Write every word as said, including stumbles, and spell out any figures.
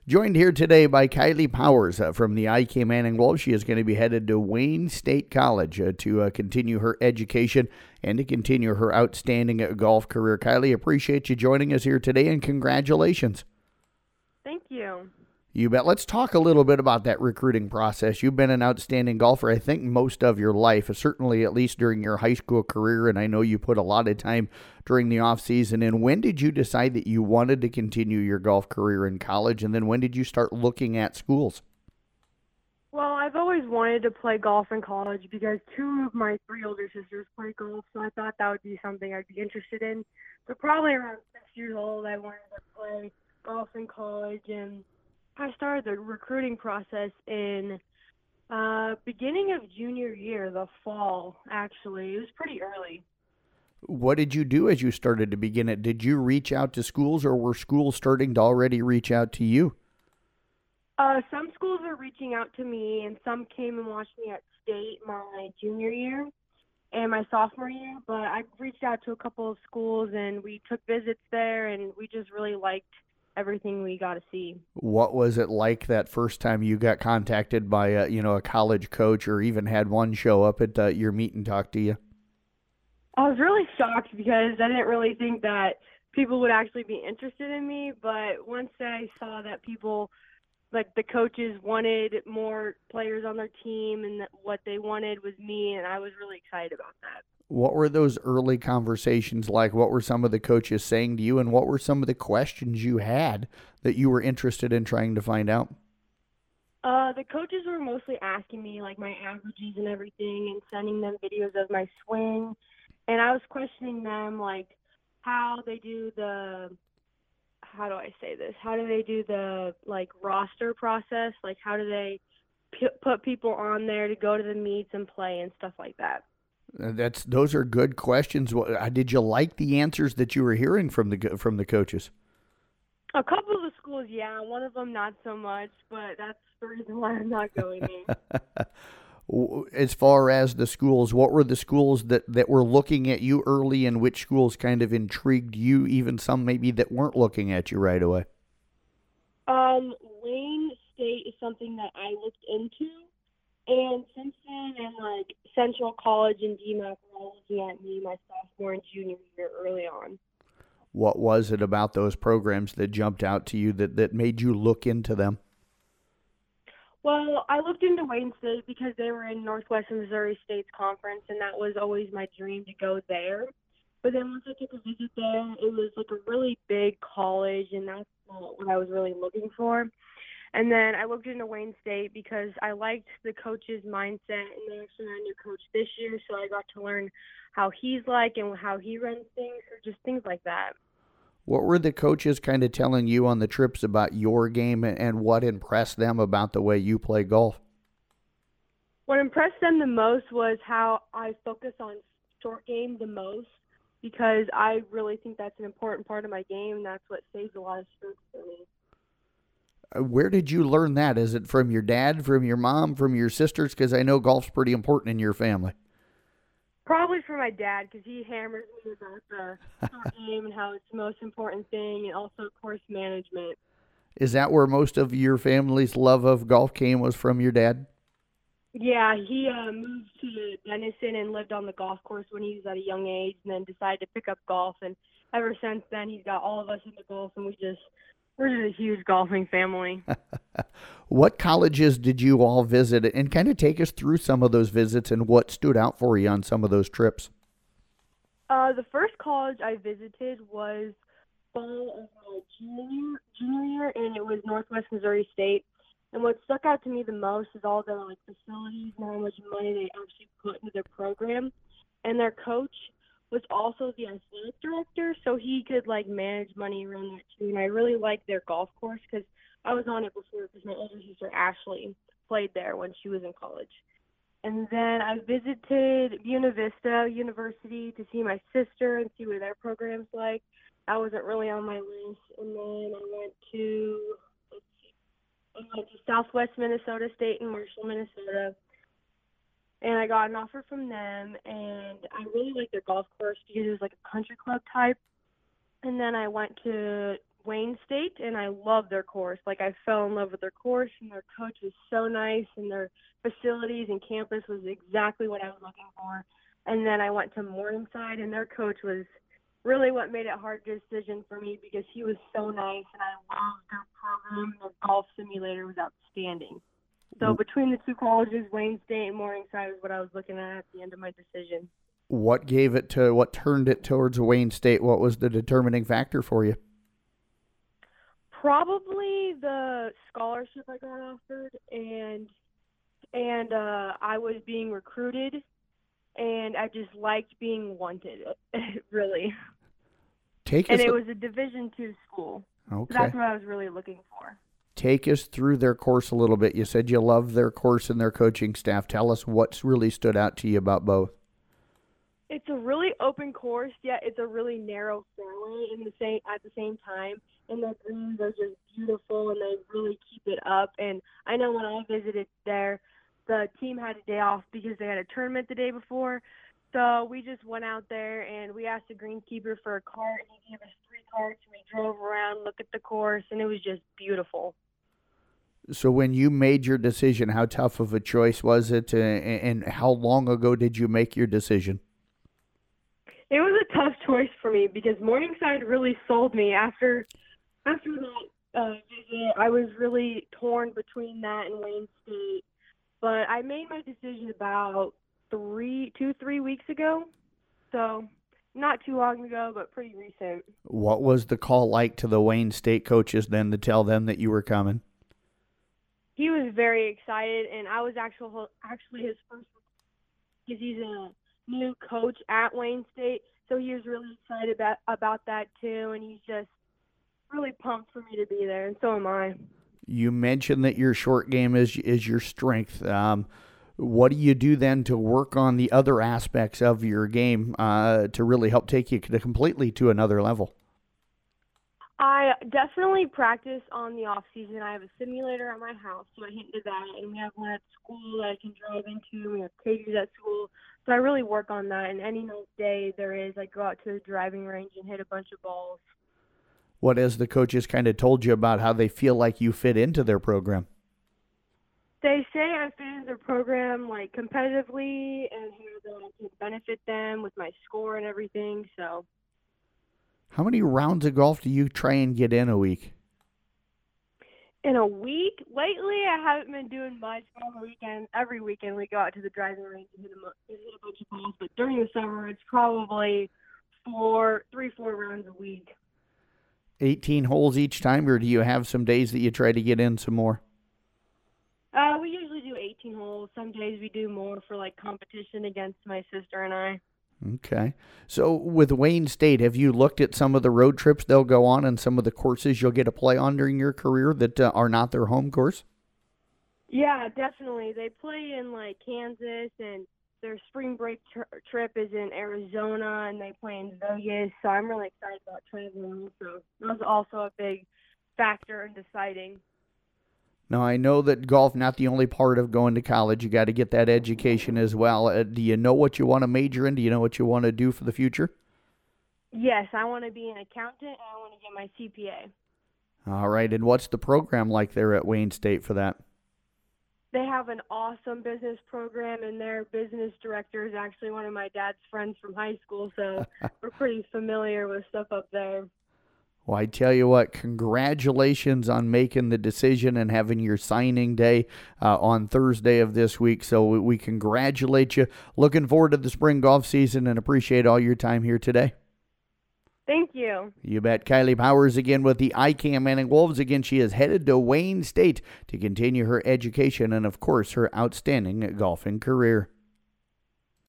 Joined here today by Kylie Powers uh, from the I K Manning Wolves. She is going to be headed to Wayne State College uh, to uh, continue her education and to continue her outstanding uh, golf career. Kylie, appreciate you joining us here today, and congratulations. Thank you. You bet. Let's talk a little bit about that recruiting process. You've been an outstanding golfer, I think, most of your life, certainly at least during your high school career, and I know you put a lot of time during the off season. And when did you decide that you wanted to continue your golf career in college, and then when did you start looking at schools? Well, I've always wanted to play golf in college because two of my three older sisters play golf, so I thought that would be something I'd be interested in. So probably around six years old, I wanted to play golf in college, and I started the recruiting process in uh, beginning of junior year, the fall, actually. It was pretty early. What did you do as you started to begin it? Did you reach out to schools, or were schools starting to already reach out to you? Uh, some schools were reaching out to me, and some came and watched me at state my junior year and my sophomore year. But I reached out to a couple of schools, and we took visits there, and we just really liked everything we got to see. What was it like that first time you got contacted by a, you know, a college coach, or even had one show up at uh, your meet and talk to you? I was really shocked because I didn't really think that people would actually be interested in me. But once I saw that people, like the coaches, wanted more players on their team, and that what they wanted was me, and I was really excited about that. What were those early conversations like? What were some of the coaches saying to you, and what were some of the questions you had that you were interested in trying to find out? Uh, the coaches were mostly asking me like my averages and everything, and sending them videos of my swing. And I was questioning them like how they do the, how do I say this? How do they do the like roster process? Like how do they p- put people on there to go to the meets and play and stuff like that? That's those are good questions. What, uh, did you like the answers that you were hearing from the from the coaches? A couple of the schools, yeah. One of them, not so much, but that's the reason why I'm not going there. As far as the schools, what were the schools that, that were looking at you early, and which schools kind of intrigued you, even some maybe that weren't looking at you right away? Um, Wayne State is something that I looked into. And Simpson and like Central College and D M A C were all looking at me my sophomore and junior year early on. What was it about those programs that jumped out to you that, that made you look into them? Well, I looked into Wayne State because they were in Northwestern Missouri State's conference, and that was always my dream to go there. But then once I took a visit there, it was like a really big college, and that's not what I was really looking for. And then I looked into Wayne State because I liked the coach's mindset, and they actually had a new coach this year, so I got to learn how he's like and how he runs things, or just things like that. What were the coaches kind of telling you on the trips about your game, and what impressed them about the way you play golf? What impressed them the most was how I focus on short game the most, because I really think that's an important part of my game, and that's what saves a lot of strokes for me. Where did you learn that? Is it from your dad, from your mom, from your sisters? Because I know golf's pretty important in your family. Probably from my dad, because he hammers me about the short game and how it's the most important thing, and also course management. Is that where most of your family's love of golf came, was from your dad? Yeah, he uh, moved to Denison and lived on the golf course when he was at a young age, and then decided to pick up golf. And ever since then, he's got all of us into golf, and we just we're just a huge golfing family. What colleges did you all visit, and kind of take us through some of those visits and what stood out for you on some of those trips? Uh, the first college I visited was fall of my junior, junior year, and it was Northwest Missouri State. And what stuck out to me the most is all their like facilities and how much money they actually put into their program. And their coach was also the athletic director, so he could like manage money around that too. And I really liked their golf course because I was on it before, because my older sister Ashley played there when she was in college. And then I visited Buena Vista University to see my sister and see what their program's like. That wasn't really on my list. And then I went to let's see, I went to Southwest Minnesota State in Marshall, Minnesota. And I got an offer from them, and I really liked their golf course because it was like a country club type. And then I went to Wayne State, and I love their course. Like, I fell in love with their course, and their coach was so nice, and their facilities and campus was exactly what I was looking for. And then I went to Morningside, and their coach was really what made it a hard decision for me because he was so nice, and I loved their program. Their golf simulator was outstanding. So between the two colleges, Wayne State and Morningside, was what I was looking at at the end of my decision. What gave it to, what turned it towards Wayne State? What was the determining factor for you? Probably the scholarship I got offered, and and uh, I was being recruited, and I just liked being wanted, really. Take and us it a- was a Division two school. Okay. So that's what I was really looking for. Take us through their course a little bit. You said you love their course and their coaching staff. Tell us what's really stood out to you about both. It's a really open course, yet it's a really narrow fairway in the same at the same time. And the greens are just beautiful, and they really keep it up. And I know when I visited there, the team had a day off because they had a tournament the day before. So we just went out there, and we asked the greenskeeper for a cart, and he gave us three carts, and we drove around, looked at the course, and it was just beautiful. So when you made your decision, how tough of a choice was it, uh, and how long ago did you make your decision? It was a tough choice for me because Morningside really sold me. After after that uh, visit, I was really torn between that and Wayne State. But I made my decision about three, two, three weeks ago. So not too long ago, but pretty recent. What was the call like to the Wayne State coaches then to tell them that you were coming? He was very excited, and I was actually actually his first because he's a new coach at Wayne State, so he was really excited about about that too, and he's just really pumped for me to be there, and so am I. You mentioned that your short game is is your strength. Um, what do you do then to work on the other aspects of your game uh, to really help take you to completely to another level? I definitely practice on the off season. I have a simulator at my house, so I hit into that, and we have one at school that I can drive into. We have cages at school, so I really work on that. And any nice day there is, I go out to the driving range and hit a bunch of balls. What has the coaches kind of told you about how they feel like you fit into their program? They say I fit into their program like competitively, and how that I can benefit them with my score and everything. So. How many rounds of golf do you try and get in a week? In a week? Lately, I haven't been doing much. On the weekend, every weekend, we go out to the driving range and hit a, hit a bunch of balls. But during the summer, it's probably four, three, four rounds a week. eighteen holes each time, or do you have some days that you try to get in some more? Uh, we usually do eighteen holes. Some days we do more for like competition against my sister and I. Okay. So with Wayne State, have you looked at some of the road trips they'll go on and some of the courses you'll get to play on during your career that uh, are not their home course? Yeah, definitely. They play in like Kansas, and their spring break tr- trip is in Arizona, and they play in Vegas. So I'm really excited about traveling. So that was also a big factor in deciding. Now, I know that golf not the only part of going to college. You got to get that education as well. Uh, do you know what you want to major in? Do you know what you want to do for the future? Yes, I want to be an accountant, and I want to get my C P A. All right, and what's the program like there at Wayne State for that? They have an awesome business program, and their business director is actually one of my dad's friends from high school, so we're pretty familiar with stuff up there. Well, I tell you what, congratulations on making the decision and having your signing day uh, on Thursday of this week. So we, we congratulate you. Looking forward to the spring golf season and appreciate all your time here today. Thank you. You bet. Kylie Powers again with the I C A M Manning Wolves. Again, she is headed to Wayne State to continue her education and, of course, her outstanding golfing career.